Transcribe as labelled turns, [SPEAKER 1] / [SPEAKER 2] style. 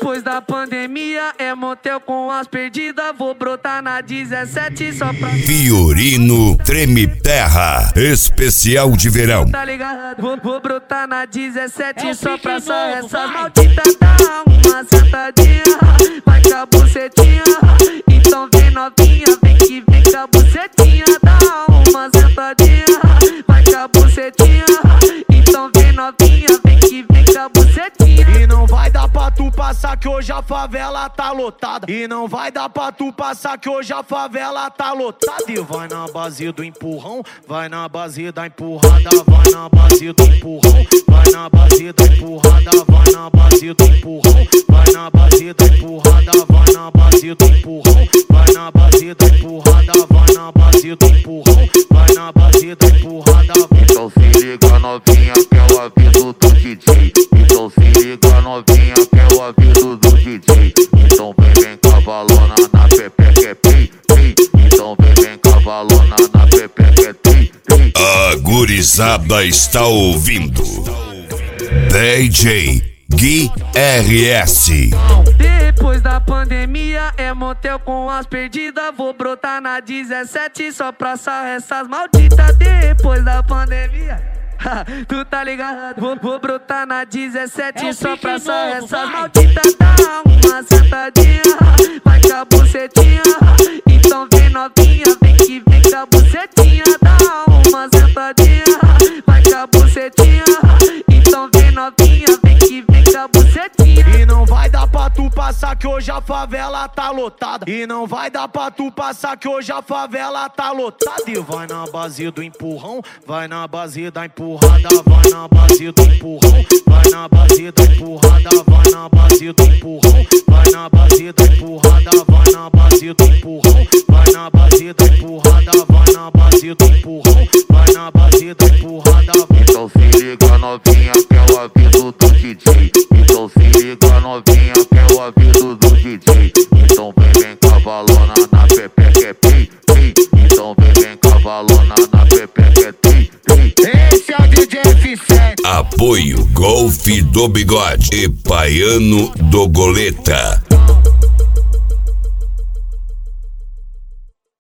[SPEAKER 1] Depois da pandemia é motel com as perdidas. Vou brotar na 17 só pra...
[SPEAKER 2] Fiorino Treme Terra, especial de verão.
[SPEAKER 1] Tá ligado? Vou brotar na 17 só pra só essas malditas. Dá uma sentadinha, vai com a bucetinha. Então vem novinha, vem que vem com a bucetinha. Dá uma sentadinha, vai com a bucetinha. Então vem novinha, vem que vem com a bucetinha.
[SPEAKER 3] E não vai dar pra tu passar que hoje a favela tá lotada. E não vai dar pra tu passar que hoje a favela tá lotada. E vai na base do empurrão, vai na base da empurrada, vai na base do empurrão, vai na base da empurrada, vai na base do empurrão, vai na base da empurrada, vai na base do empurrão, vai na base da empurrada, vai na base do empurrão, vai na base da empurrada.
[SPEAKER 4] Então se liga novinha que é o aviso do DJ. Então se liga novinha que é o aviso do DJ. Então vem cavalona na pepe que é pi, pi. Então vem cavalona na pepe que é pi, pi.
[SPEAKER 2] A gurizada está ouvindo DJ Gui RS.
[SPEAKER 1] Depois da pandemia é motel com as perdidas. Vou brotar na 17 só pra sarrar essas malditas. Depois da pandemia tu tá ligado? Vou brotar na 17 só pra sarrar essas malditas. Dá uma sentadinha, vai com a bucetinha. Então vem novinha, vem que vem com a bucetinha. Dá uma sentadinha, vai com a bucetinha. Então vem novinha, vem que vem com a bucetinha.
[SPEAKER 3] E não vai dar pra tu passar que hoje a favela tá lotada. E não vai dar pra tu passar que hoje a favela tá lotada. E vai na base do empurrão, vai na base da empurrada, vai na base do empurrão, vai na base da empurrada, vai na base do empurrão, vai na base da empurrada, vai na base do empurrão, vai na base da empurrada, vai na base do empurrão, vai na base da empurrada.
[SPEAKER 4] Então se liga novinha que é o aviso do DJ. Então se liga novinha que é o aviso do DJ. Então vem cavalona na pepe que é pi, pi. Então vem cavalona na pepe que é pi, pi.
[SPEAKER 3] Esse é o DJ F7.
[SPEAKER 2] Apoio Golfe do Bigode e Paiano do Goleta.